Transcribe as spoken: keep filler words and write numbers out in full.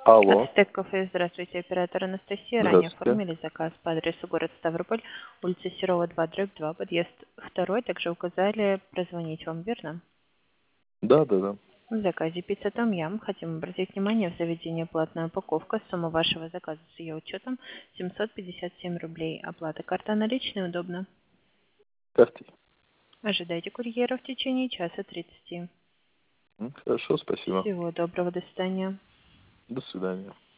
Алло. Ацтек кафе, здравствуйте, оператор Анастасия. Ранее Здравствуйте. оформили заказ по адресу город Ставрополь, улица Серова, два, дробь два, подъезд второй. Также указали прозвонить вам, верно? Да, да, да. В заказе пицца Том Ям. Хотим обратить внимание, в заведении платная упаковка. Сумма вашего заказа с ее учетом семьсот пятьдесят семь рублей. Оплата карта наличная, удобно. Картой. Ожидайте курьера в течение часа тридцати. М, Хорошо, спасибо. Всего доброго, до свидания. До свидания.